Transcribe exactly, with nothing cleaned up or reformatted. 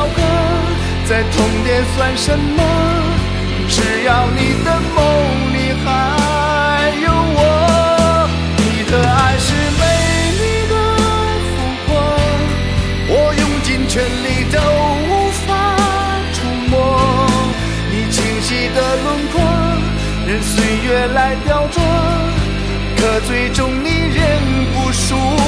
个，再痛点算什么？只要你的梦里还有我，你的爱是美丽的浮夸，我用尽全力都无法触摸。你清晰的轮廓，任岁月来雕琢，可最终你仍不属